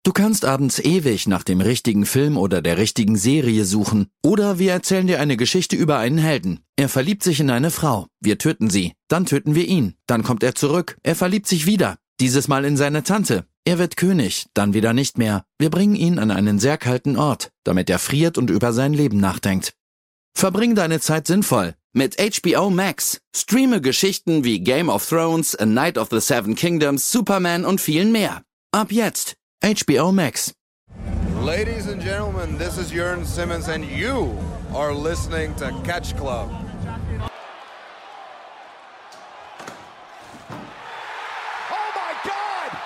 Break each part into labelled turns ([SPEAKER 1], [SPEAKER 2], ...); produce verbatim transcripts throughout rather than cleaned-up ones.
[SPEAKER 1] Du kannst abends ewig nach dem richtigen Film oder der richtigen Serie suchen. Oder wir erzählen dir eine Geschichte über einen Helden. Er verliebt sich in eine Frau. Wir töten sie. Dann töten wir ihn. Dann kommt er zurück. Er verliebt sich wieder. Dieses Mal in seine Tante. Er wird König. Dann wieder nicht mehr. Wir bringen ihn an einen sehr kalten Ort, damit er friert und über sein Leben nachdenkt. Verbring deine Zeit sinnvoll. Mit H B O Max. Streame Geschichten wie Game of Thrones, A Knight of the Seven Kingdoms, Superman und vielen mehr. Ab jetzt. H B O Max.
[SPEAKER 2] Ladies and gentlemen, this is Jörn Simmons and you are listening to Catch Club.
[SPEAKER 3] Oh my God!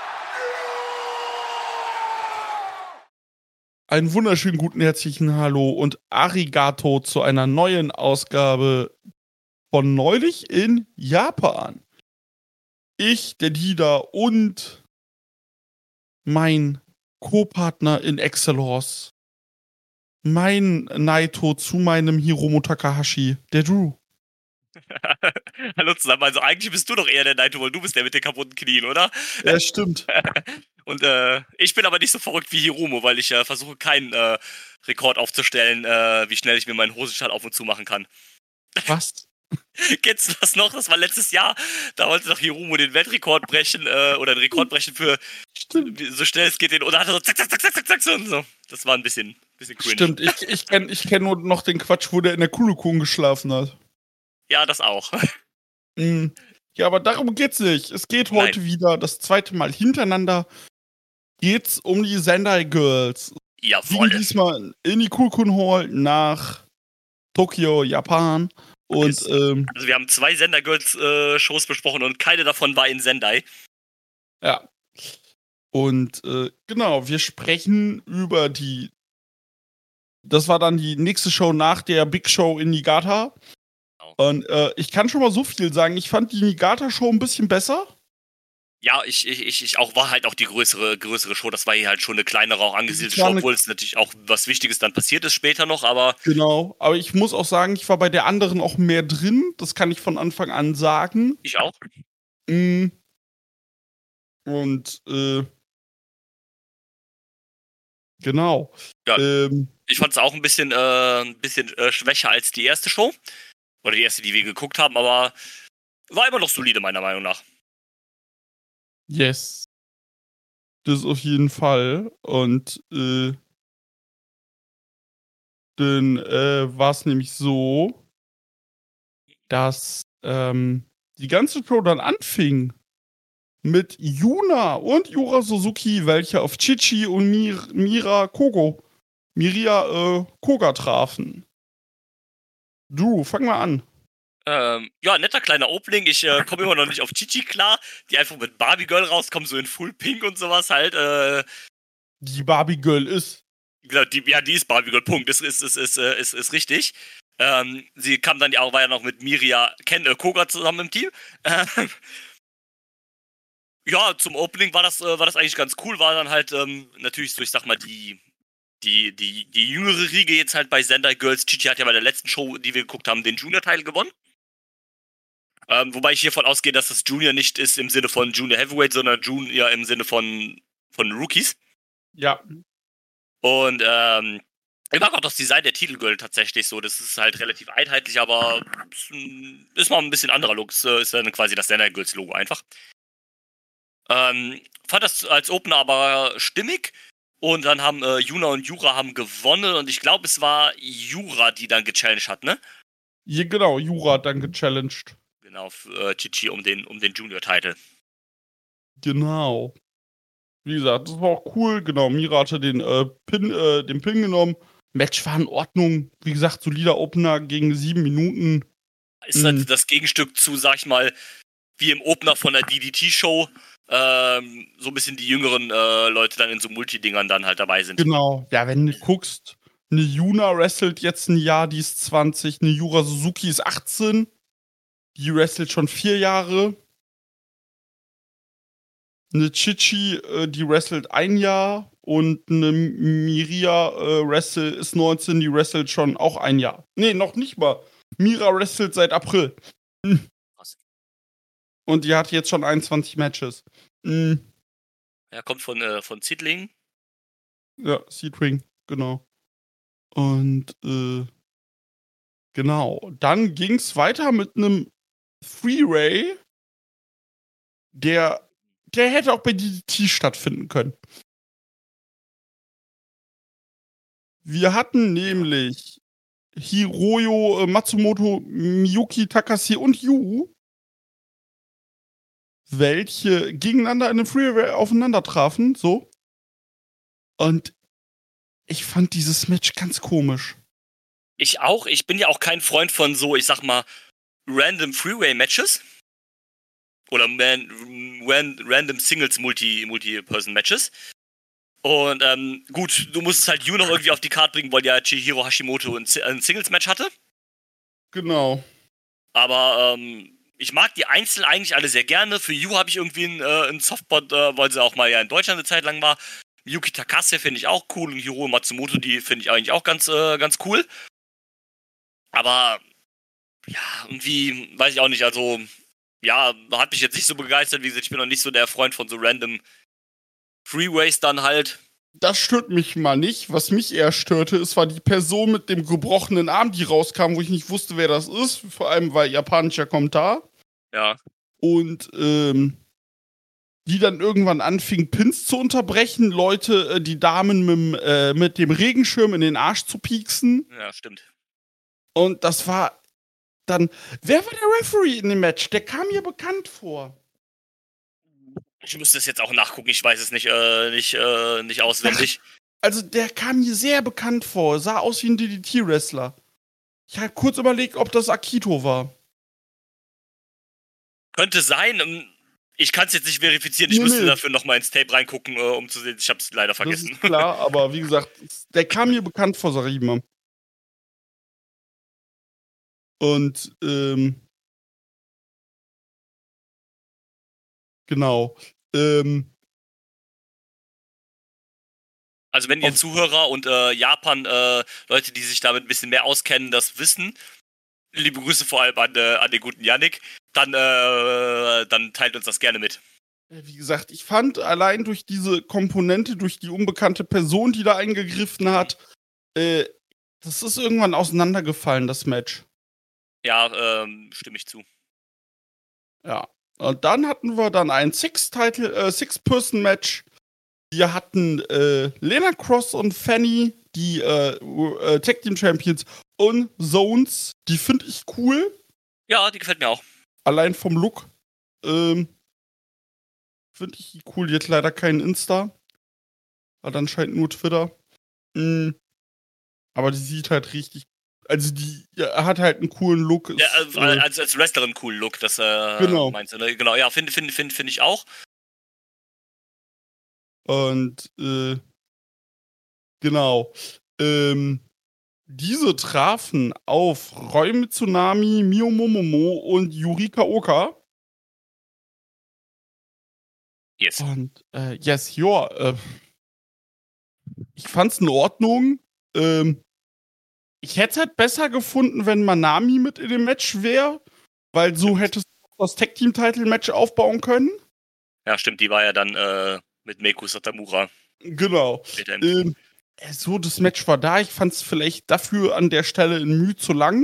[SPEAKER 4] Einen wunderschönen guten herzlichen Hallo und Arigato zu einer neuen Ausgabe von neulich in Japan. Ich, der Dida und mein Co-Partner in Excellence, mein Naito zu meinem Hiromu Takahashi, der Drew.
[SPEAKER 5] Hallo zusammen, also eigentlich bist du doch eher der Naito, weil du bist der mit den kaputten Knien, oder?
[SPEAKER 4] Ja, stimmt.
[SPEAKER 5] Und äh, ich bin aber nicht so verrückt wie Hiromu, weil ich äh, versuche keinen äh, Rekord aufzustellen, äh, wie schnell ich mir meinen Hosenstall auf und zu machen kann.
[SPEAKER 4] Was?
[SPEAKER 5] Kennst du das noch? Das war letztes Jahr. Da wollte doch Hiromu den Weltrekord brechen äh, oder den Rekord brechen für
[SPEAKER 4] Stimmt.
[SPEAKER 5] so schnell es geht. Den, oder hat er so zack, zack, zack, zack, zack, zack und so. Das war ein bisschen, bisschen cringe.
[SPEAKER 4] Stimmt, ich, ich kenne ich kenn nur noch den Quatsch, wo der in der Kulukun geschlafen hat.
[SPEAKER 5] Ja, das auch.
[SPEAKER 4] Mhm. Ja, aber darum geht's nicht. Es geht heute
[SPEAKER 5] Nein.
[SPEAKER 4] wieder das zweite Mal hintereinander. Geht's um die Sendai Girls.
[SPEAKER 5] Ja,
[SPEAKER 4] Fliegen
[SPEAKER 5] voll.
[SPEAKER 4] diesmal in die Kulukun Hall nach Tokio, Japan. Und
[SPEAKER 5] Yes.
[SPEAKER 4] ähm,
[SPEAKER 5] Also wir haben zwei Sender-Girls-Shows besprochen und keine davon war in Sendai.
[SPEAKER 4] ja. Und äh, genau, wir sprechen über die. Das war dann die nächste Show nach der Big Show in Niigata.
[SPEAKER 5] Genau.
[SPEAKER 4] Und äh, ich kann schon mal so viel sagen. Ich fand die Niigata-Show ein bisschen besser.
[SPEAKER 5] Ja, ich, ich, ich, ich auch war halt auch die größere, größere Show. Das war hier halt schon eine kleinere, auch angesiedelte
[SPEAKER 4] Das war
[SPEAKER 5] Show,
[SPEAKER 4] eine-
[SPEAKER 5] obwohl es natürlich auch was Wichtiges dann passiert ist später noch, aber
[SPEAKER 4] Genau. Aber ich muss auch sagen, ich war bei der anderen auch mehr drin. Das kann ich von Anfang an sagen.
[SPEAKER 5] ich auch.
[SPEAKER 4] Mm. Und äh, genau.
[SPEAKER 5] Ja.
[SPEAKER 4] Ähm,
[SPEAKER 5] Ich fand es auch ein bisschen, äh, ein bisschen äh, schwächer als die erste Show. Oder die erste, die wir geguckt haben, aber war immer noch solide, meiner Meinung nach.
[SPEAKER 4] yes. Das auf jeden Fall. Und äh, dann äh, war es nämlich so, dass ähm, die ganze Show dann anfing mit Yuna und Yura Suzuki, welche auf Chichi und Mir Mira Kogo, Miria äh, Koga trafen. Du, fang mal an.
[SPEAKER 5] Ähm, ja, netter kleiner Opening. Ich äh, komme immer noch nicht auf Chichi klar, die einfach mit Barbie Girl rauskommen, so in Full Pink und sowas halt. Äh,
[SPEAKER 4] Die Barbie Girl ist.
[SPEAKER 5] genau, die, ja, die ist Barbie Girl, Punkt. Das ist, ist, ist, ist, ist, ist richtig. Ähm, sie kam dann ja auch, war ja noch mit Miria Ken, äh, Koga zusammen im Team. Ähm, ja, zum Opening war das, äh, war das eigentlich ganz cool. War dann halt ähm, natürlich so, ich sag mal, die, die, die, die jüngere Riege jetzt halt bei Sendai Girls. Chichi hat ja bei der letzten Show, die wir geguckt haben, den Junior-Teil gewonnen. Ähm, wobei ich hiervon ausgehe, dass das Junior nicht ist im Sinne von Junior Heavyweight, sondern Junior im Sinne von, von Rookies.
[SPEAKER 4] Ja.
[SPEAKER 5] Und ähm, ich mag auch das Design der Titelgirl tatsächlich so. Das ist halt relativ einheitlich, aber ist, ist mal ein bisschen anderer Look. Ist, ist dann quasi das Sender Girls Logo einfach. Ähm, fand das als Opener aber stimmig. Und dann haben äh, Yuna und Yura haben gewonnen. Und ich glaube, es war Yura, die dann gechallenged hat, ne?
[SPEAKER 4] Ja, genau, Yura hat dann gechallenged.
[SPEAKER 5] Genau, für äh, Chichi um den, um den Junior-Titel.
[SPEAKER 4] Genau. Wie gesagt, das war auch cool. Genau, Mira hatte den, äh, Pin, äh, den Pin genommen. Match war in Ordnung. Wie gesagt, solider Opener gegen sieben Minuten.
[SPEAKER 5] Ist halt
[SPEAKER 4] Mhm.
[SPEAKER 5] das Gegenstück zu, sag ich mal, wie im Opener von der D D T-Show, ähm, so ein bisschen die jüngeren äh, Leute dann in so Multidingern dann halt dabei sind.
[SPEAKER 4] Genau. Ja, wenn du guckst, eine Yuna wrestelt jetzt ein Jahr, die ist zwanzig. Eine Yura Suzuki ist achtzehn. Die wrestelt schon vier Jahre. Eine Chichi, äh, die wrestelt ein Jahr. Und eine Miria äh, wrestle, ist neunzehn, die wrestelt schon auch ein Jahr. Nee, noch nicht mal. Mira wrestelt seit April. Mhm.
[SPEAKER 5] Krass.
[SPEAKER 4] Und die hat jetzt schon einundzwanzig Matches. Mhm.
[SPEAKER 5] Er kommt von, äh, von Zidling.
[SPEAKER 4] Ja, Seed Ring, genau. Und, äh, genau. Dann ging's weiter mit einem Three-Way, der, der hätte auch bei D D T stattfinden können. Wir hatten nämlich Hiroyo äh, Matsumoto, Miyuki Takashi und Yu, welche gegeneinander in einem Freeway aufeinander trafen, so. Und ich fand dieses Match ganz komisch.
[SPEAKER 5] Ich auch. Ich bin ja auch kein Freund von so, ich sag mal, random Freeway-Matches. Oder man, ran, random Singles-Multi-Person-Matches. Und ähm, gut, du musst halt Yu noch irgendwie auf die Karte bringen, weil ja Chihiro Hashimoto ein, ein Singles-Match hatte.
[SPEAKER 4] Genau.
[SPEAKER 5] Aber ähm, ich mag die einzeln eigentlich alle sehr gerne. Für Yu habe ich irgendwie einen, äh, einen Softspot, äh, weil sie auch mal ja in Deutschland eine Zeit lang war. Yuki Takase finde ich auch cool und Hiro Matsumoto, die finde ich eigentlich auch ganz, äh, ganz cool. Aber ja, irgendwie, weiß ich auch nicht, also ja, hat mich jetzt nicht so begeistert. Wie gesagt, ich bin noch nicht so der Freund von so random Freeways dann halt.
[SPEAKER 4] Das stört mich mal nicht. Was mich eher störte, es war die Person mit dem gebrochenen Arm, die rauskam, wo ich nicht wusste, wer das ist. Vor allem, weil japanischer Kommentar.
[SPEAKER 5] Ja.
[SPEAKER 4] Und, ähm, die dann irgendwann anfing, Pins zu unterbrechen, Leute, äh, die Damen mit, äh, mit dem Regenschirm in den Arsch zu pieksen.
[SPEAKER 5] Ja, stimmt.
[SPEAKER 4] Und das war dann. Wer war der Referee in dem Match? Der kam mir bekannt vor.
[SPEAKER 5] Ich müsste es jetzt auch nachgucken, ich weiß es nicht, äh, nicht, äh, nicht auswendig.
[SPEAKER 4] Also, der kam mir sehr bekannt vor. Sah aus wie ein D D T-Wrestler. Ich habe kurz überlegt, ob das Akito war.
[SPEAKER 5] Könnte sein. Ich kann es jetzt nicht verifizieren. Ich
[SPEAKER 4] Nee,
[SPEAKER 5] müsste
[SPEAKER 4] nee.
[SPEAKER 5] dafür nochmal ins Tape reingucken, äh, um zu sehen. Ich habe es leider
[SPEAKER 4] Das
[SPEAKER 5] vergessen.
[SPEAKER 4] ist klar, aber wie gesagt, der kam mir bekannt vor, sag ich mal. Und, ähm. Genau. Ähm.
[SPEAKER 5] Also wenn ihr
[SPEAKER 4] Auf-
[SPEAKER 5] Zuhörer und äh, Japan, äh, Leute, die sich damit ein bisschen mehr auskennen, das wissen, liebe Grüße vor allem an, äh, an den guten Yannick, dann, äh, dann teilt uns das gerne mit.
[SPEAKER 4] Wie gesagt, ich fand allein durch diese Komponente, durch die unbekannte Person, die da eingegriffen hat, äh, das ist irgendwann auseinandergefallen, das Match.
[SPEAKER 5] Ja, ähm, stimme ich zu.
[SPEAKER 4] Ja. Und dann hatten wir dann ein Six-Title, äh, Six-Person-Match. Wir hatten äh, Lena Cross und Fanny, die äh, äh, Tag Team Champions und Zones. Die finde ich cool.
[SPEAKER 5] Ja, die gefällt mir auch.
[SPEAKER 4] Allein vom Look. Ähm, finde ich die cool. Die hat leider keinen Insta. Hat anscheinend nur Twitter. Mhm. Aber die sieht halt richtig. Also die ja, hat halt einen coolen Look.
[SPEAKER 5] Ja,
[SPEAKER 4] Ist,
[SPEAKER 5] äh, als, als Wrestlerin cool Look, das äh,
[SPEAKER 4] Genau.
[SPEAKER 5] meinst du, ne? Genau, ja, finde find, find, find ich auch.
[SPEAKER 4] Und äh, genau. Ähm, diese trafen auf Roi Mitsunami, Mio Momomo und Yurika Oka.
[SPEAKER 5] Yes.
[SPEAKER 4] Und äh, yes, ja, äh, ich fand's in Ordnung. Ähm, ich hätte halt besser gefunden, wenn Manami mit in dem Match wäre, weil so hättest du das Tag Team Title Match aufbauen können.
[SPEAKER 5] Ja, stimmt, die war ja dann äh, mit Meiko Satamura.
[SPEAKER 4] Genau. Ähm, so, das Match war da. Ich fand's vielleicht dafür an der Stelle in Mühe zu lang.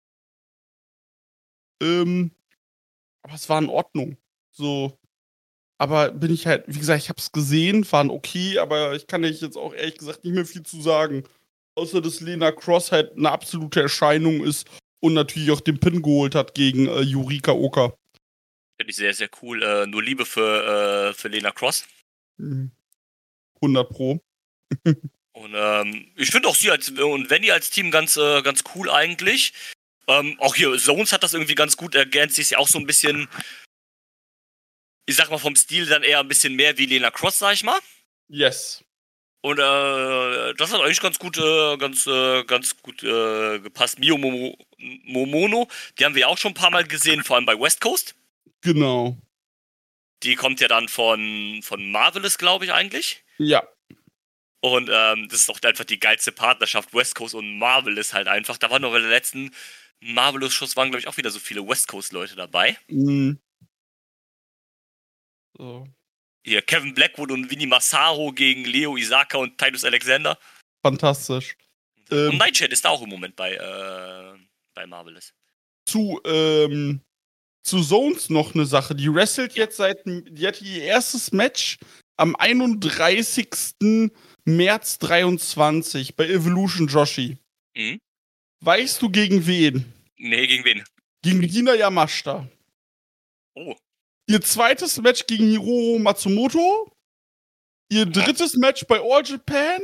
[SPEAKER 4] Ähm, aber es war in Ordnung. So. Aber bin ich halt, wie gesagt, ich hab's gesehen, waren okay, aber ich kann jetzt auch ehrlich gesagt nicht mehr viel zu sagen. Außer, dass Lena Cross halt eine absolute Erscheinung ist und natürlich auch den Pin geholt hat gegen äh, Yurika Oka.
[SPEAKER 5] Finde ich sehr, sehr cool. Äh, nur Liebe für, äh, für Lena Cross.
[SPEAKER 4] hundert Pro.
[SPEAKER 5] Und ähm, ich finde auch sie als und Wendy als Team ganz, äh, ganz cool eigentlich. Ähm, auch hier, Zones hat das irgendwie ganz gut ergänzt. Sie ist ja auch so ein bisschen, ich sag mal vom Stil dann eher ein bisschen mehr wie Lena Cross, sag ich mal.
[SPEAKER 4] Yes.
[SPEAKER 5] Und äh, das hat eigentlich ganz gut, äh, ganz, äh, ganz gut äh, gepasst. Mio Momo, Momono, die haben wir auch schon ein paar Mal gesehen, vor allem bei West Coast.
[SPEAKER 4] Genau.
[SPEAKER 5] Die kommt ja dann von, von Marvelous, glaube ich, eigentlich.
[SPEAKER 4] Ja.
[SPEAKER 5] Und ähm, das ist auch einfach die geilste Partnerschaft. West Coast und Marvelous halt einfach. Da waren noch bei der letzten Marvelous-Shows waren, glaube ich, auch wieder so viele West Coast-Leute dabei.
[SPEAKER 4] Mhm. So.
[SPEAKER 5] hier Kevin Blackwood und Vinny Massaro gegen Leo Isaka und Titus Alexander.
[SPEAKER 4] Fantastisch.
[SPEAKER 5] Und
[SPEAKER 4] Ähm,
[SPEAKER 5] Nightshade ist da auch im Moment bei, äh, bei Marvelous.
[SPEAKER 4] zu, ähm, zu Zones noch eine Sache. Die wrestelt jetzt seit, die hatte ihr erstes Match am einunddreißigsten März dreiundzwanzig bei Evolution Joshi.
[SPEAKER 5] Mhm.
[SPEAKER 4] Weißt du gegen wen?
[SPEAKER 5] Nee, gegen wen?
[SPEAKER 4] Gegen Rina Yamashita.
[SPEAKER 5] Oh.
[SPEAKER 4] Ihr zweites Match gegen Hiroho Matsumoto. Ihr drittes Match bei All Japan.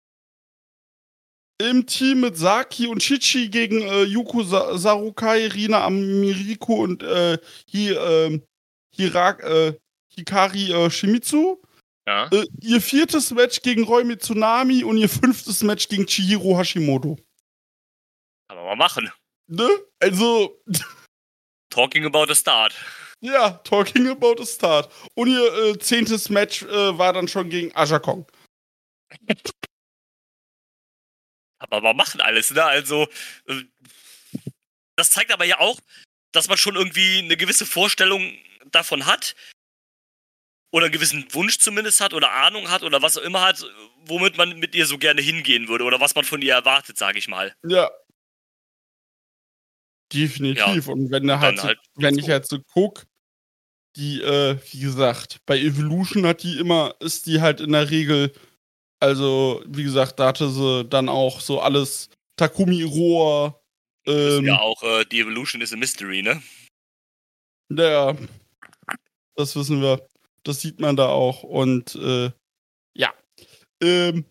[SPEAKER 4] Im Team mit Saki und Chichi gegen äh, Yuko Sa- Sarukai, Rina Amiriko und äh, Hi, äh, Hirak, äh, Hikari äh, Shimizu.
[SPEAKER 5] Ja.
[SPEAKER 4] Äh, ihr viertes Match gegen Roy Mitsunami und ihr fünftes Match gegen Chihiro Hashimoto.
[SPEAKER 5] Kann man mal machen.
[SPEAKER 4] Ne? Also,
[SPEAKER 5] Talking about the start.
[SPEAKER 4] ja, talking about the start. Und ihr äh, zehntes Match äh, war dann schon gegen Aja Kong.
[SPEAKER 5] Aber man machen alles, ne? Also, äh, das zeigt aber ja auch, dass man schon irgendwie eine gewisse Vorstellung davon hat. Oder einen gewissen Wunsch zumindest hat oder Ahnung hat oder was auch immer hat, womit man mit ihr so gerne hingehen würde oder was man von ihr erwartet, sage ich mal.
[SPEAKER 4] Ja. Definitiv.
[SPEAKER 5] Ja,
[SPEAKER 4] und wenn du halt, so,
[SPEAKER 5] halt
[SPEAKER 4] wenn
[SPEAKER 5] so.
[SPEAKER 4] ich halt so guck, die, äh, wie gesagt, bei Evolution hat die immer, ist die halt in der Regel, also, wie gesagt, da hatte sie dann auch so alles Takumi Iroha,
[SPEAKER 5] Das ist
[SPEAKER 4] ähm,
[SPEAKER 5] ja auch, äh, die Evolution is a Mystery, ne?
[SPEAKER 4] ja, das wissen wir. Das sieht man da auch. Und, äh, ja. Ähm,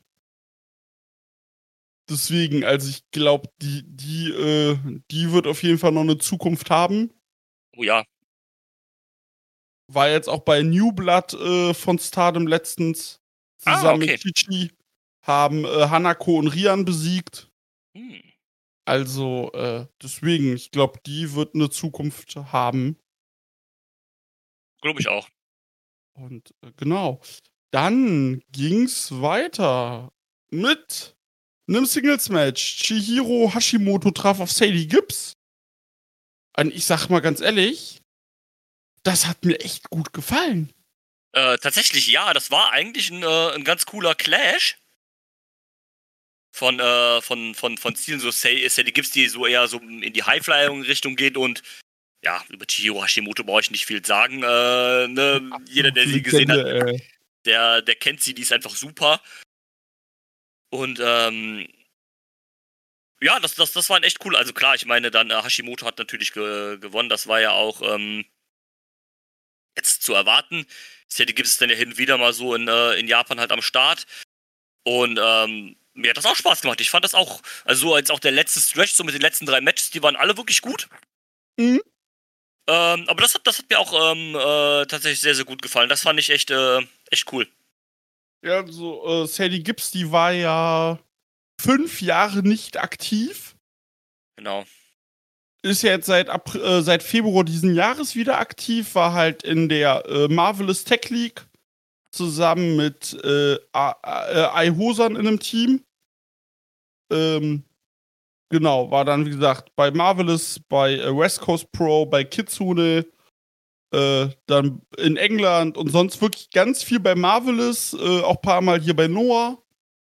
[SPEAKER 4] deswegen, also ich glaube, die, die, äh, die wird auf jeden Fall noch eine Zukunft haben.
[SPEAKER 5] Oh ja.
[SPEAKER 4] War jetzt auch bei New Blood äh, von Stardom letztens zusammen
[SPEAKER 5] Ah, okay.
[SPEAKER 4] mit Chichi. Haben äh, Hanako und Rian besiegt.
[SPEAKER 5] Hm.
[SPEAKER 4] Also, äh, deswegen, ich glaube, die wird eine Zukunft haben.
[SPEAKER 5] Glaube ich auch.
[SPEAKER 4] Und äh, genau. Dann ging's weiter mit einem Singles-Match. Chihiro Hashimoto traf auf Sadie Gibbs. Und ich sag mal ganz ehrlich, das hat mir echt gut gefallen.
[SPEAKER 5] Äh, tatsächlich, ja, das war eigentlich ein, äh, ein ganz cooler Clash. Von, äh, von, von, von Zielen, so Sadie Gibbs, die so eher so in die High-Flying-Richtung geht und ja, über Chihiro Hashimoto brauche ich nicht viel sagen. Äh, ne? Jeder, der sie gesehen hat,
[SPEAKER 4] Legende, äh,
[SPEAKER 5] der, der kennt sie, die ist einfach super. Und ähm, ja, das, das, das war echt cool. Also klar, ich meine, dann äh, Hashimoto hat natürlich ge- gewonnen. Das war ja auch ähm, jetzt zu erwarten. Sadie Gibbs ist dann ja hin und wieder mal so in, äh, in Japan halt am Start. Und ähm, mir hat das auch Spaß gemacht. Ich fand das auch, also so als auch der letzte Stretch, so mit den letzten drei Matches, die waren alle wirklich gut.
[SPEAKER 4] Mhm.
[SPEAKER 5] Ähm, aber das hat, das hat mir auch ähm, äh, tatsächlich sehr, sehr gut gefallen. Das fand ich echt, äh, echt cool.
[SPEAKER 4] Ja, so, äh, Sadie Gibbs, die war ja fünf Jahre nicht aktiv.
[SPEAKER 5] Genau.
[SPEAKER 4] Ist ja jetzt seit, April, äh, seit Februar diesen Jahres wieder aktiv, war halt in der äh, Marvelous Tech League zusammen mit äh, Ai-Hosan in einem Team. Ähm, genau, war dann, wie gesagt, bei Marvelous, bei äh, West Coast Pro, bei Kitsune, äh, dann in England und sonst wirklich ganz viel bei Marvelous, äh, auch ein paar Mal hier bei Noah.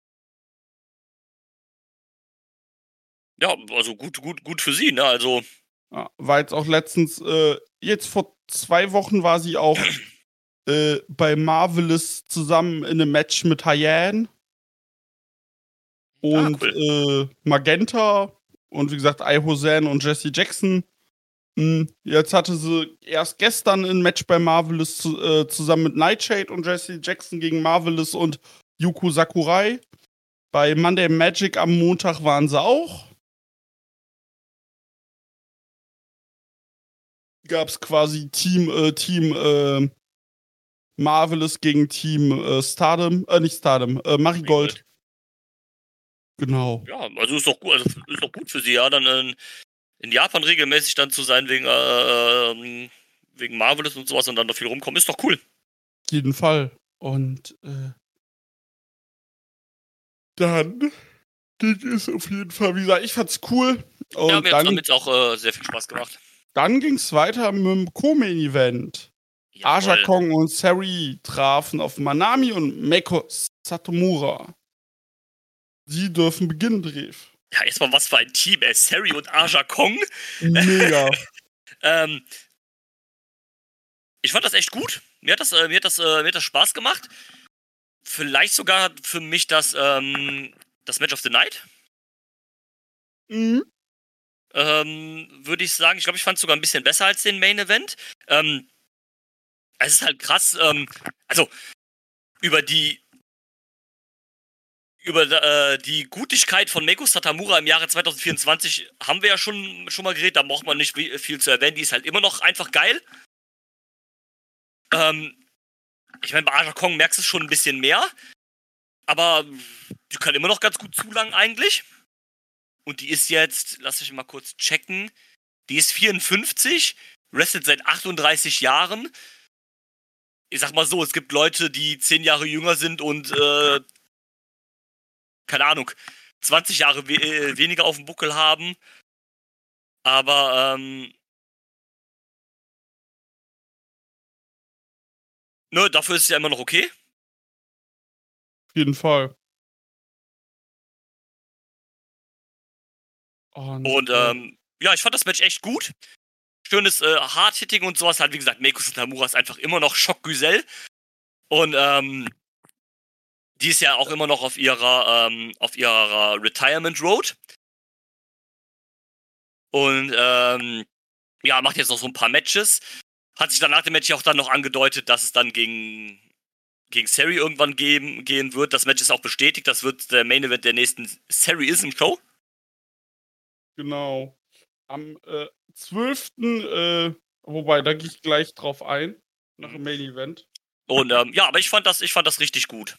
[SPEAKER 5] Ja, also gut, gut, gut für sie, ne? Also.
[SPEAKER 4] Ja, war jetzt auch letztens, äh, jetzt vor zwei Wochen war sie auch äh, bei Marvelous zusammen in einem Match mit Hyann und
[SPEAKER 5] Ah, cool.
[SPEAKER 4] äh, Magenta und wie gesagt Ai-Hosan und Jesse Jackson. Hm, jetzt hatte sie erst gestern ein Match bei Marvelous zu, äh, zusammen mit Nightshade und Jesse Jackson gegen Marvelous und Yuko Sakurai. Bei Monday Magic am Montag waren sie auch. Gab's quasi Team, äh, Team, äh, Marvelous gegen Team äh, Stardom, äh, nicht Stardom, äh, Marigold. Genau.
[SPEAKER 5] Ja, also ist doch gut, also ist doch gut für sie, ja, dann in, in Japan regelmäßig dann zu sein wegen, äh, wegen Marvelous und sowas und dann noch viel rumkommen, ist doch cool.
[SPEAKER 4] Auf jeden Fall. Und äh, dann ging es auf jeden Fall, wie gesagt, ich fand's cool. Und
[SPEAKER 5] ja, mir
[SPEAKER 4] dann,
[SPEAKER 5] hat damit auch äh, sehr viel Spaß gemacht.
[SPEAKER 4] dann ging's weiter mit dem Co-Main-Event. Aja
[SPEAKER 5] Jawohl.
[SPEAKER 4] Kong und Sari trafen auf Manami und Meiko Satomura. Sie dürfen beginnen, Drev.
[SPEAKER 5] Ja, erstmal was für ein Team, ey. Sari und Aja Kong.
[SPEAKER 4] Mega.
[SPEAKER 5] ähm, ich fand das echt gut. Mir hat das, äh, mir hat das, äh, mir hat das Spaß gemacht. Vielleicht sogar für mich das, ähm, das Match of the Night.
[SPEAKER 4] Mhm.
[SPEAKER 5] Ähm, würde ich sagen. Ich glaube, ich fand es sogar ein bisschen besser als den Main Event. Ähm, es ist halt krass, ähm, also über die über äh, die Gutigkeit von Meiko Satomura im Jahre zwanzig vierundzwanzig haben wir ja schon, schon mal geredet, da braucht man nicht viel zu erwähnen, die ist halt immer noch einfach geil. Ähm, ich meine, bei Aja Kong merkst du es schon ein bisschen mehr, aber die kann immer noch ganz gut zulangen eigentlich. Und die ist jetzt, lass mich mal kurz checken, die ist vierundfünfzig, wrestelt seit achtunddreißig Jahren. Ich sag mal so, es gibt Leute, die zehn Jahre jünger sind und, äh, keine Ahnung, zwanzig Jahre we- äh, weniger auf dem Buckel haben. Aber, ähm, ne, dafür ist es ja immer noch okay.
[SPEAKER 4] Auf jeden Fall. Und,
[SPEAKER 5] Und, ähm, ja, ich fand das Match echt gut. Schönes äh, Hard-Hitting und sowas. Halt, wie gesagt, Meiko Satomura ist einfach immer noch Schockgüsel. Und, ähm, die ist ja auch immer noch auf ihrer, ähm, auf ihrer Retirement Road. Und, ähm, ja, macht jetzt noch so ein paar Matches. Hat sich dann nach dem Match auch dann noch angedeutet, dass es dann gegen, gegen Sari irgendwann geben, gehen wird. Das Match ist auch bestätigt. Das wird der Main Event der nächsten Sari-Ism-Show.
[SPEAKER 4] Genau. Am äh, zwölften Äh, wobei, da gehe ich gleich drauf ein. Nach dem Main Event.
[SPEAKER 5] Und, ähm, ja, aber ich fand das, ich fand das richtig gut.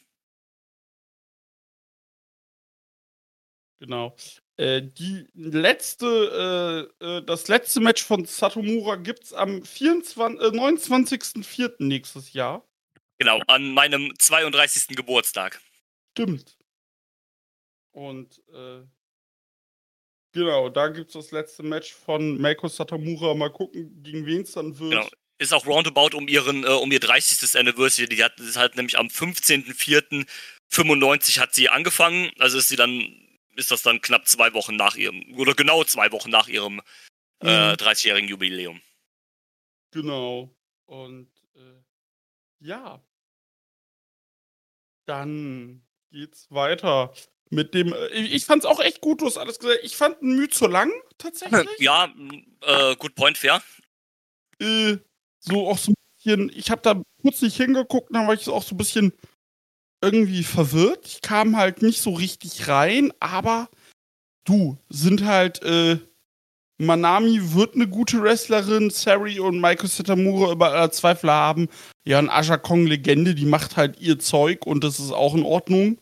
[SPEAKER 4] Genau. Äh, die letzte, äh, äh, das letzte Match von Satomura gibt's am vierundzwanzigsten äh, neunundzwanzigsten vierten nächstes Jahr.
[SPEAKER 5] Genau, an meinem zweiunddreißigsten Geburtstag.
[SPEAKER 4] Stimmt. Und äh, genau, da gibt's das letzte Match von Meiko Satomura. Mal gucken, gegen wen es dann wird.
[SPEAKER 5] Genau. Ist auch roundabout um ihren, äh, um ihr dreißigstes Anniversary. Die hat, das ist halt nämlich am fünfzehnten vierten fünfundneunzig hat sie angefangen. Also ist sie dann, ist das dann knapp zwei Wochen nach ihrem, oder genau zwei Wochen nach ihrem äh,
[SPEAKER 4] Mhm.
[SPEAKER 5] dreißigjährigen Jubiläum.
[SPEAKER 4] Genau. Und äh, ja. Dann geht's weiter mit dem. Äh, ich fand's auch echt gut, du hast alles gesagt. Ich fand ein Mühe zu lang, tatsächlich.
[SPEAKER 5] Ja, äh, good point, fair.
[SPEAKER 4] Äh, so auch so ein bisschen. Ich habe da kurz nicht hingeguckt, dann war ich auch so ein bisschen irgendwie verwirrt. Ich kam halt nicht so richtig rein, aber du, sind halt, äh, Manami wird eine gute Wrestlerin, Sari und Meiko Satomura über alle Zweifel haben. Ja, und Aja Kong Legende, die macht halt ihr Zeug und das ist auch in Ordnung.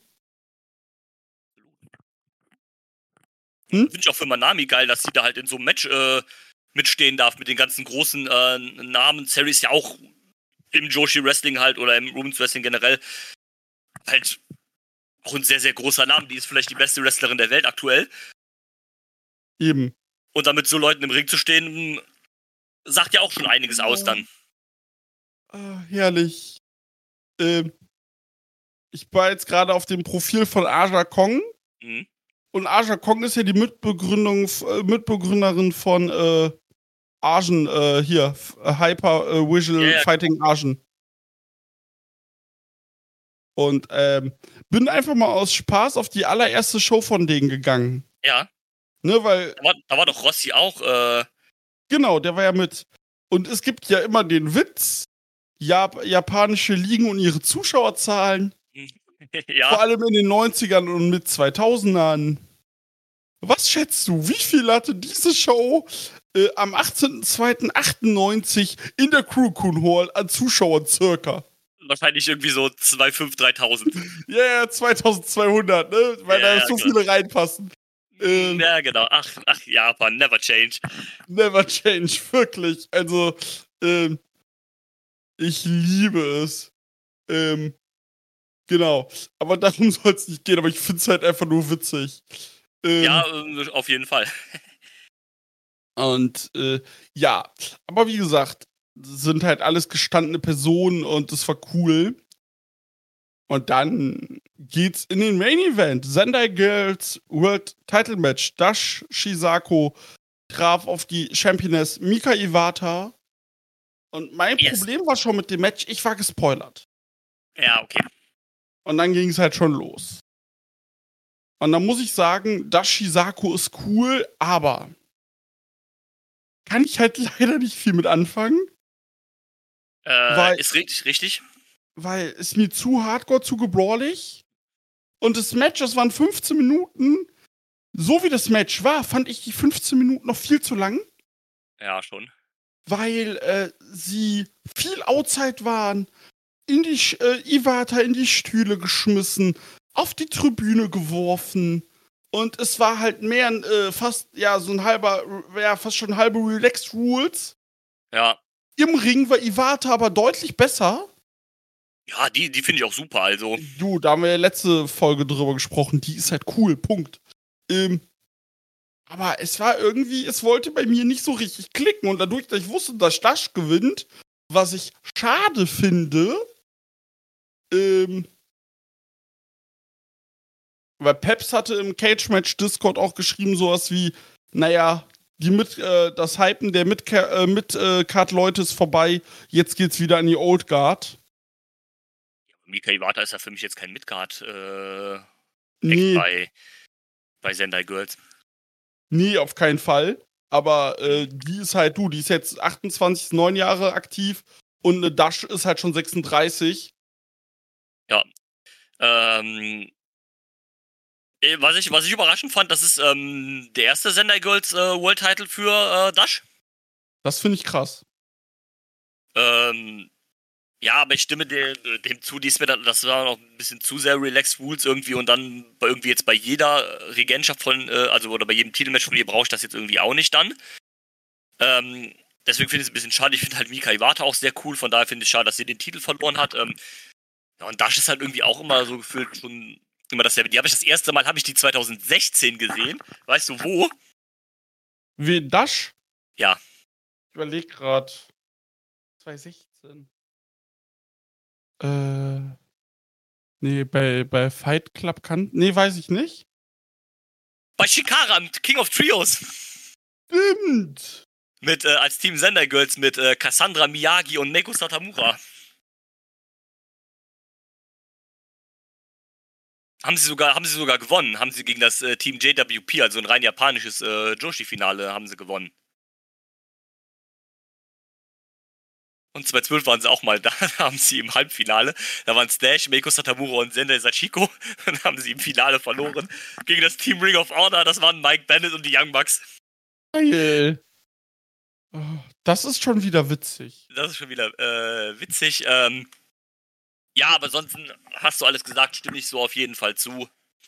[SPEAKER 4] Hm?
[SPEAKER 5] Finde ich auch für Manami geil, dass sie da halt in so einem Match äh, mitstehen darf mit den ganzen großen äh, Namen. Sari ist ja auch im Joshi Wrestling halt oder im Women's Wrestling generell halt auch ein sehr, sehr großer Name. Die ist vielleicht die beste Wrestlerin der Welt aktuell.
[SPEAKER 4] Eben.
[SPEAKER 5] Und dann mit so Leuten im Ring zu stehen, sagt ja auch schon einiges aus dann.
[SPEAKER 4] Ah, herrlich. Ähm, ich war jetzt gerade auf dem Profil von Aja Kong.
[SPEAKER 5] Mhm.
[SPEAKER 4] Und Aja Kong ist ja die Mitbegründung, äh, Mitbegründerin von äh, Arjen, äh, hier, F- äh, Hyper äh, Visual
[SPEAKER 5] Ja, ja.
[SPEAKER 4] Fighting Arjen. Und ähm, bin einfach mal aus Spaß auf die allererste Show von denen gegangen.
[SPEAKER 5] Ja,
[SPEAKER 4] Ne, weil,
[SPEAKER 5] da war, da war doch Rossi auch. Äh,
[SPEAKER 4] genau, der war ja mit. Und es gibt ja immer den Witz, Jap japanische Ligen und ihre Zuschauerzahlen. Vor
[SPEAKER 5] ja,
[SPEAKER 4] allem in den neunzigern und mit zweitausendern. Was schätzt du, wie viel hatte diese Show äh, am achtzehnten zweiten achtundneunzig in der Crewcoon Hall an Zuschauern circa?
[SPEAKER 5] wahrscheinlich irgendwie so zwei Komma fünf, dreitausend.
[SPEAKER 4] Ja, yeah, zweitausendzweihundert, ne? Weil
[SPEAKER 5] Ja,
[SPEAKER 4] da
[SPEAKER 5] ja,
[SPEAKER 4] so
[SPEAKER 5] klar.
[SPEAKER 4] viele reinpassen. Ähm,
[SPEAKER 5] Ja, genau. Ach, ach, Japan, never change.
[SPEAKER 4] Never change, wirklich. Also, ähm, ich liebe es. Ähm, genau. Aber darum soll es nicht gehen, aber ich finde es halt einfach nur witzig. Ähm,
[SPEAKER 5] Ja, äh, auf jeden Fall.
[SPEAKER 4] Und äh, ja, aber wie gesagt, sind halt alles gestandene Personen und das war cool. Und dann geht's in den Main Event. Sendai Girls World Title Match. Dash Chisako traf auf die Championess Mika Iwata. Und mein
[SPEAKER 5] Yes.
[SPEAKER 4] Problem war schon mit dem Match, ich war gespoilert.
[SPEAKER 5] Ja, okay.
[SPEAKER 4] Und dann ging es halt schon los. Und dann muss ich sagen, Dash Chisako ist cool, aber kann ich halt leider nicht viel mit anfangen.
[SPEAKER 5] Äh,
[SPEAKER 4] Weil-
[SPEAKER 5] ist richtig, richtig.
[SPEAKER 4] Weil es mir zu hardcore, zu gebrawlig. Und das Match, das waren fünfzehn Minuten. So wie das Match war, fand ich die fünfzehn Minuten noch viel zu lang.
[SPEAKER 5] Ja, schon.
[SPEAKER 4] Weil äh, sie viel Outside waren. In die Sch- äh, Iwata in die Stühle geschmissen. Auf die Tribüne geworfen. Und es war halt mehr ein, äh, fast, ja, so ein halber, ja, fast schon halbe Relaxed Rules.
[SPEAKER 5] Ja.
[SPEAKER 4] Im Ring war Iwata aber deutlich besser.
[SPEAKER 5] Ja, die, die finde ich auch super, also.
[SPEAKER 4] Du, da haben wir ja letzte Folge drüber gesprochen. Die ist halt cool, Punkt. Ähm, aber es war irgendwie, es wollte bei mir nicht so richtig klicken. Und dadurch, dass ich wusste, dass Dash gewinnt, was ich schade finde, ähm, weil Peps hatte im Cage-Match Discord auch geschrieben, sowas wie, naja, die mit, äh, das Hypen der Mid-Card- äh, Mid-Card-Leute ist vorbei, jetzt geht's wieder an die Old Guard.
[SPEAKER 5] Mika Iwata ist ja für mich jetzt kein Midgard äh,
[SPEAKER 4] Nee,
[SPEAKER 5] bei, bei Sendai Girls.
[SPEAKER 4] nee, auf keinen Fall. Aber äh, die ist halt du, die ist jetzt achtundzwanzig, neun Jahre aktiv und eine Dash ist halt schon sechsunddreißig.
[SPEAKER 5] Ähm, äh, was, ich, was ich überraschend fand, das ist ähm, der erste Sendai Girls äh, World Title für äh, Dash.
[SPEAKER 4] Das finde ich krass.
[SPEAKER 5] Ähm, ja, aber ich stimme dem, dem zu, die ist mir dann, das war noch ein bisschen zu sehr Relaxed Rules irgendwie und dann bei irgendwie jetzt bei jeder Regentschaft von, äh, also oder bei jedem Titelmatch von ihr brauche ich das jetzt irgendwie auch nicht dann. Ähm, deswegen finde ich es ein bisschen schade. Ich finde halt Mika Iwata auch sehr cool, von daher finde ich es schade, dass sie den Titel verloren hat. Ähm, ja, und Dash ist halt irgendwie auch immer so gefühlt schon immer dasselbe. Die habe ich das erste Mal, habe ich die zwanzig sechzehn gesehen. Weißt du wo?
[SPEAKER 4] Wie Dash?
[SPEAKER 5] Ja.
[SPEAKER 4] Ich überlege gerade. zwanzig sechzehn. Äh. Nee, bei, bei Fight Club kann. Nee, weiß ich nicht.
[SPEAKER 5] Bei Shikara, im King of Trios.
[SPEAKER 4] Stimmt!
[SPEAKER 5] Mit, äh, als Team Sendai Girls mit äh, Cassandra Miyagi und Meiko Satamura. Haben sie sogar, haben sie sogar gewonnen. Haben sie gegen das äh, Team J W P, also ein rein japanisches äh, Joshi-Finale, haben sie gewonnen. Und zwanzig zwölf waren sie auch mal da, da haben sie im Halbfinale. Da waren Stash, Meiko Satamura und Sendai Sachiko. Dann haben sie im Finale verloren. Gegen das Team Ring of Honor, das waren Mike Bennett und die Young Bucks.
[SPEAKER 4] Geil. Oh, das ist schon wieder witzig.
[SPEAKER 5] Das ist schon wieder äh, witzig. Ähm, ja, aber sonst hast du alles gesagt, stimme ich so auf jeden Fall zu.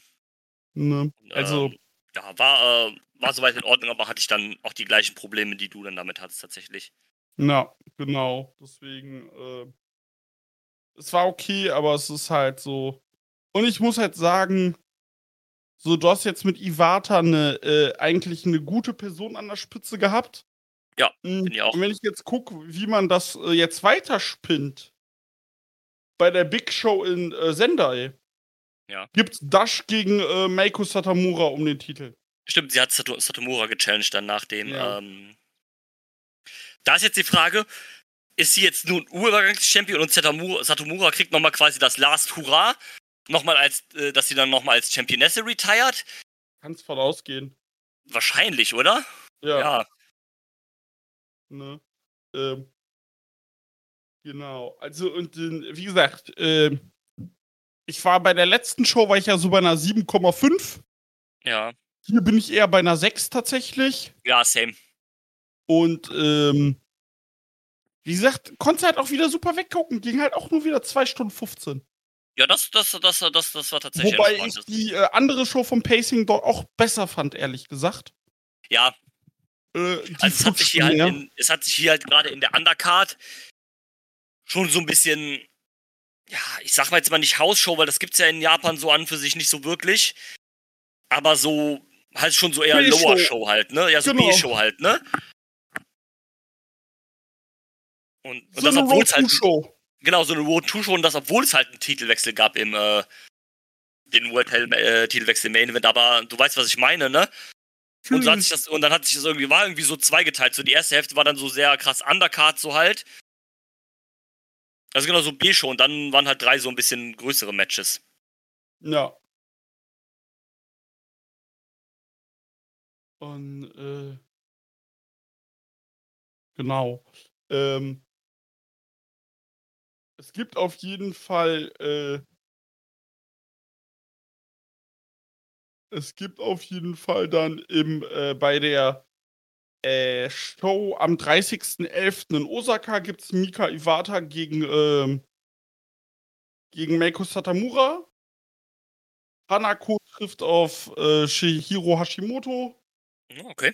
[SPEAKER 4] Ne? Also,
[SPEAKER 5] Ähm, ja, war, äh, war soweit in Ordnung, aber hatte ich dann auch die gleichen Probleme, die du dann damit hattest, tatsächlich.
[SPEAKER 4] na, genau. Deswegen, äh, es war okay, aber es ist halt so. Und ich muss halt sagen, so, du hast jetzt mit Iwata eine, äh, eigentlich eine gute Person an der Spitze gehabt.
[SPEAKER 5] Ja,
[SPEAKER 4] Mhm.
[SPEAKER 5] bin ich auch.
[SPEAKER 4] Und wenn ich jetzt gucke, wie man das äh, jetzt weiterspinnt, bei der Big Show in äh, Sendai,
[SPEAKER 5] Ja.
[SPEAKER 4] gibt's Dash gegen äh, Meiko Satamura um den Titel.
[SPEAKER 5] Stimmt, sie hat Sato- Satomura gechallenged dann nach dem.
[SPEAKER 4] Ja.
[SPEAKER 5] Ähm, da ist jetzt die Frage, ist sie jetzt nun Übergangs-Champion und Satomura, Satomura kriegt nochmal quasi das Last Hurra, nochmal als, äh, dass sie dann nochmal als Championesse retired?
[SPEAKER 4] Kann's von ausgehen.
[SPEAKER 5] Wahrscheinlich, oder?
[SPEAKER 4] Ja.
[SPEAKER 5] Ja.
[SPEAKER 4] Ne? Ähm, genau. Also, und äh, wie gesagt, äh, ich war bei der letzten Show, war ich ja so bei einer sieben Komma fünf.
[SPEAKER 5] Ja,
[SPEAKER 4] Hier bin ich eher bei einer sechs tatsächlich.
[SPEAKER 5] ja, same.
[SPEAKER 4] Und, ähm, wie gesagt, konnte halt auch wieder super weggucken. Ging halt auch nur wieder zwei Stunden fünfzehn.
[SPEAKER 5] Ja, das, das, das, das, das war tatsächlich
[SPEAKER 4] Wobei ich
[SPEAKER 5] entspannt.
[SPEAKER 4] die äh, andere Show vom Pacing dort auch besser fand, ehrlich gesagt.
[SPEAKER 5] Ja,
[SPEAKER 4] Äh, die
[SPEAKER 5] also es hat sich hier halt
[SPEAKER 4] Flutschen,
[SPEAKER 5] in, es hat sich hier halt gerade in der Undercard schon so ein bisschen, ja, ich sag mal jetzt mal nicht Hausshow, weil das gibt's ja in Japan so an für sich nicht so wirklich. Aber so, halt schon so eher
[SPEAKER 4] B-Show.
[SPEAKER 5] Lower Show halt, ne? Ja, so
[SPEAKER 4] Genau.
[SPEAKER 5] B-Show halt, ne? Und, und
[SPEAKER 4] So
[SPEAKER 5] das,
[SPEAKER 4] eine
[SPEAKER 5] obwohl es halt.
[SPEAKER 4] Road-to-Show.
[SPEAKER 5] Genau, so eine Road to Show und das, obwohl es halt einen Titelwechsel gab im äh, den World Hell äh, Titelwechsel im Main Event, aber du weißt, was ich meine, ne? Und, so hat sich das, und dann hat sich das irgendwie, war irgendwie so zweigeteilt. So die erste Hälfte war dann so sehr krass Undercard, so halt. Also genau, so B-Show und dann waren halt drei so ein bisschen größere Matches.
[SPEAKER 4] Ja. Und, äh, genau. Ähm, es gibt auf jeden Fall, äh, es gibt auf jeden Fall dann im, äh, bei der äh, Show am dreißigsten elften in Osaka gibt es Mika Iwata gegen, ähm, gegen Meiko Satamura. Hanako trifft auf äh, Shihiro Hashimoto.
[SPEAKER 5] Ja, okay.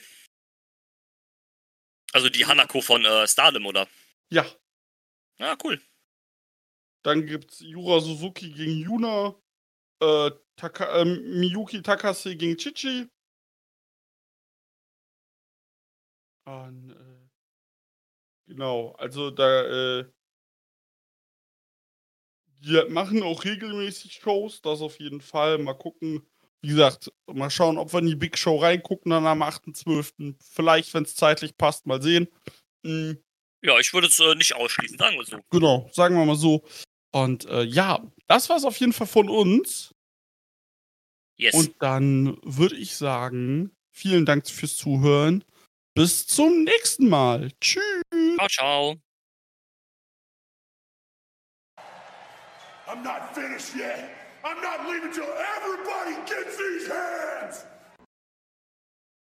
[SPEAKER 5] Also die Hanako von äh, Stardom, oder?
[SPEAKER 4] Ja.
[SPEAKER 5] Ja, cool.
[SPEAKER 4] Dann gibt's Yura Suzuki gegen Yuna. Äh, Taka, äh, Miyuki Takase gegen Chichi. Und, äh, genau, also da, äh, die machen auch regelmäßig Shows, das auf jeden Fall. Mal gucken. Wie gesagt, mal schauen, ob wir in die Big Show reingucken dann am achten zwölften Vielleicht, wenn es zeitlich passt, mal sehen. Mhm.
[SPEAKER 5] Ja, ich würde es äh, nicht ausschließen, sagen wir so.
[SPEAKER 4] Genau, sagen wir mal so. Und äh, ja, das war's auf jeden Fall von uns.
[SPEAKER 5] Yes.
[SPEAKER 4] Und dann würde ich sagen, vielen Dank fürs Zuhören. Bis zum nächsten Mal. Tschüss.
[SPEAKER 5] Ciao, ciao.
[SPEAKER 3] I'm not finished yet. I'm not leaving till everybody gets these hands.